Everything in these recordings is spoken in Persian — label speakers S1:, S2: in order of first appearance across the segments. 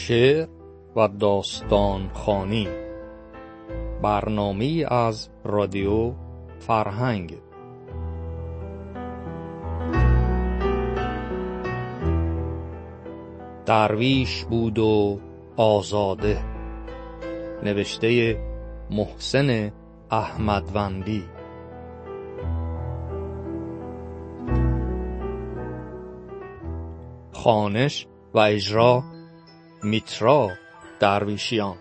S1: شعر و داستان خوانی، برنامه‌ای از رادیو فرهنگ. درویش بود و آزاده، نوشته محسن احمدوندی. خوانش و اجرا میترا درویشیان.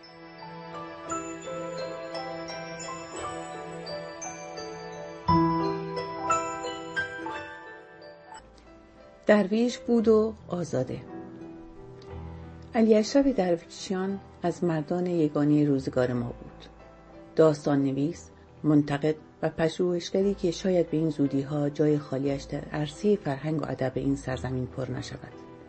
S2: درویش بود و آزاده. علیاشرف درویشیان از مردان یگانه روزگار ما بود. داستان نویس، منتقد و پژوهشگری که شاید به این زودی‌ها جای خالیش در عرصه فرهنگ و ادب این سرزمین پر نشود.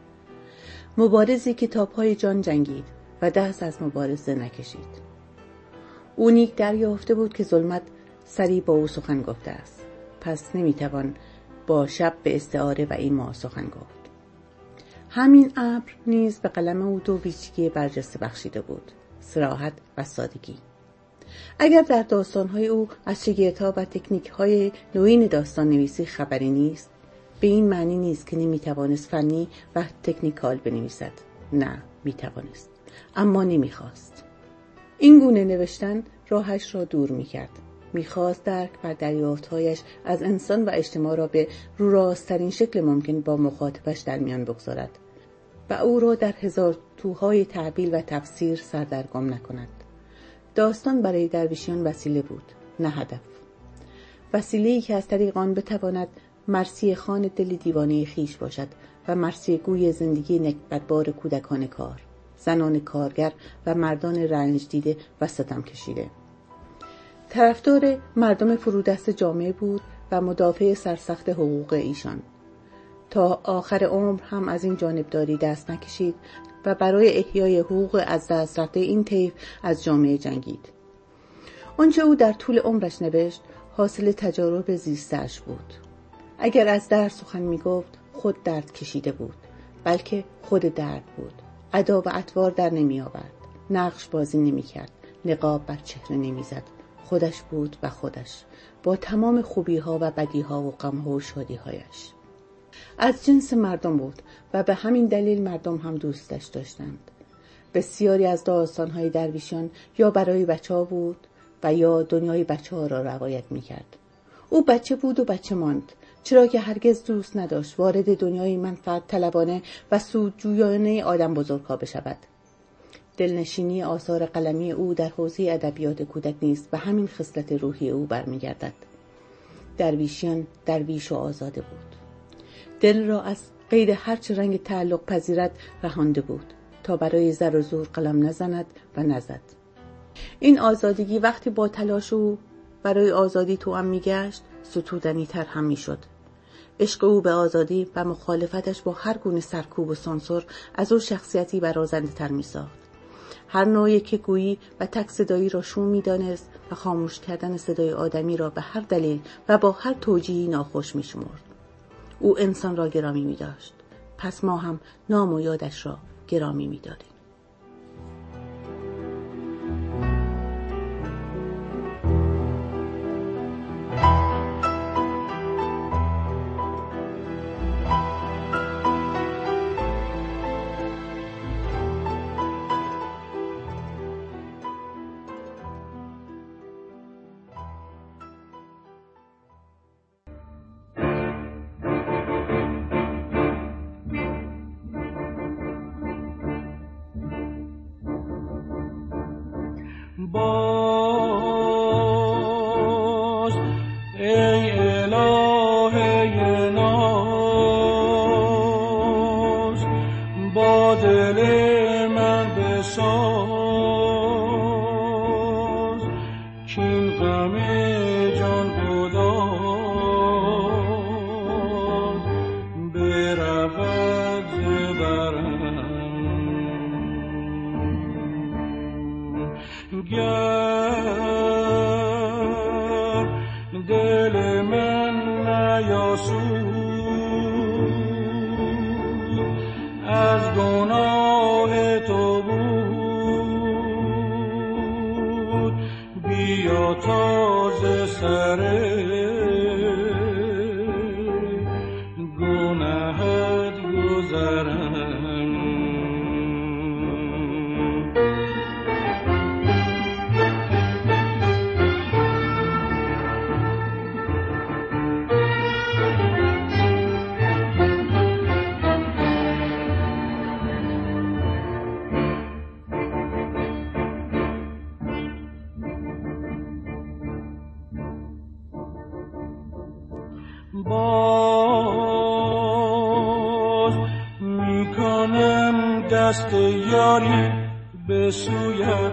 S2: مبارزی که تا پای جان جنگید و دست از مبارزه نکشید. او نیک دریافته بود که ظلمت سری با او سخن گفته است، پس نمیتوان با شب به استعاره و ایما سخن گفت. همین ابر نیز به قلم او دو ویژگی برجسته بخشیده بود: صراحت و سادگی. اگر در داستان‌های او از شگفت‌ها و تکنیک‌های نوین داستان نویسی خبری نیست، به این معنی نیست که نمیتوانست فنی و تکنیکال بنویسد. نه، میتوانست، اما نمیخواست. این گونه نوشتن راهش را دور میکرد. میخواست درک و دریافت‌هایش از انسان و اجتماع را به رو راست‌ترین شکل ممکن با مخاطبش در میان بگذارد و او را در هزار توهای تعبیل و تفسیر سردرگم نکند. داستان برای درویشیان وسیله بود، نه هدف. وسیله‌ای که از طریق آن بتواند مرثیه خوان دل دیوانه خیش باشد و مرثیه گوی زندگی نکبتبار کودکان کار، زنان کارگر و مردان رنج دیده و ستم کشیده. طرفدار مردم فرودست جامعه بود و مدافع سرسخت حقوق ایشان. تا آخر عمر هم از این جانبداری دست نکشید و برای احیای حقوق از دست رفته این طیف از جامعه جنگید. آنچه او در طول عمرش نوشت حاصل تجارب زیسته‌اش بود. اگر از درد سخن می گفت، خود درد کشیده بود، بلکه خود درد بود. ادا و اطوار در نمی آورد، نقش بازی نمی کرد، نقاب بر چهره نمی زد. خودش بود و خودش، با تمام خوبی‌ها و بدی‌ها و غم‌ها و شادی‌هایش. از جنس مردم بود و به همین دلیل مردم هم دوستش داشتند. بسیاری از داستان‌های درویشیان یا برای بچه‌ها بود و یا دنیای بچه‌ها را روایت می‌کرد. او بچه بود و بچه ماند، چرا که هرگز دوست نداشت وارد دنیای منفعت طلبانه و سودجویانه آدم بزرگ‌ها بشود. دلنشینی آثار قلمی او در حوزه ادبیات کودک نیز به همین خصلت روحی او برمیگردد. درویشیان درویش و آزاده بود. دل را از قید هرچه رنگ تعلق پذیرد رهانده بود تا برای زر و زور قلم نزند و نزد. این آزادگی وقتی با تلاش او برای آزادی توأم میگشت، ستودنی تر هم میشد. عشق او به آزادی و مخالفتش با هر گونه سرکوب و سانسور از او شخصیتی برازنده تر میساخت. هر نوعی که گویی و تک صدایی را شوم میدانست و خاموش کردن صدای آدمی را به هر دلیل و با هر توجیهی ناخوش میشمرد. او انسان را گرامی می‌داشت، پس ما هم نام و یادش را گرامی می‌داریم.
S3: باز ای الهه ناز، با دل من بساز کین غم جان گداز برود ز برم. گر دل من نیاسود از گناه تو بیا تازه سر گناهت گذرم. باز میکنم دست یاری به سویت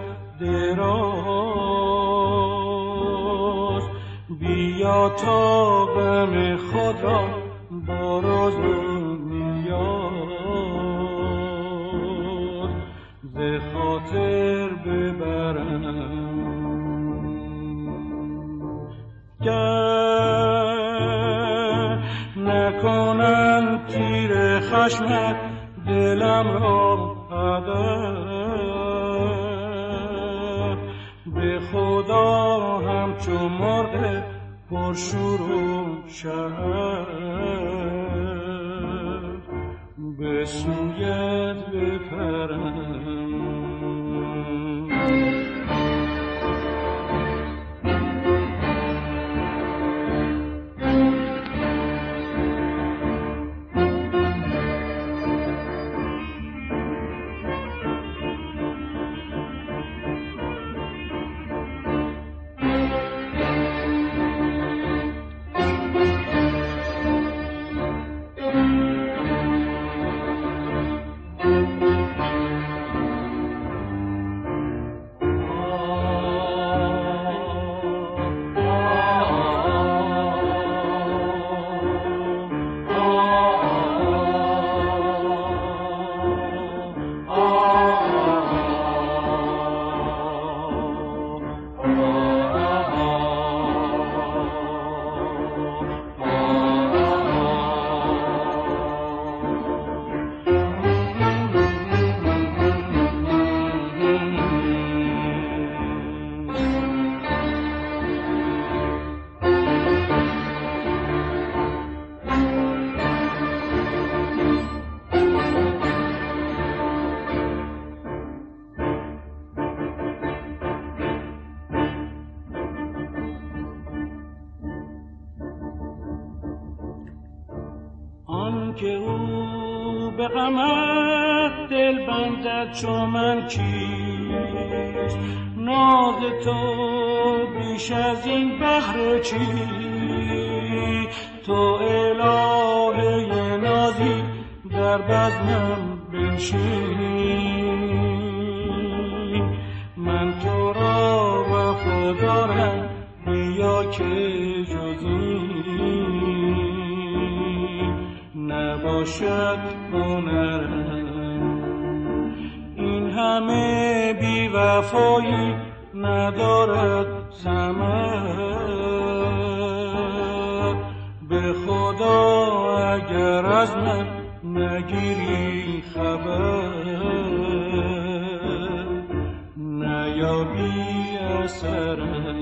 S3: دراز، بیا تا غم خود را با راز و نیاز ز خاطر ببرم. نکنم تیر خشمت دلم را هدف، به خدا همچو مرغ پرشور و شهد به سویت بپرم. که او به غمت دل بندد چو من کیست، ناز تو بیش از این بهر چی؟ تو الهه نازی در بزمم بنشین، من تو را وفادارم بیا که جز نباشد هنرم. این همه بی وفایی ندارد ثمر، به خدا اگر از من نگیری خبر نیابی اثرم.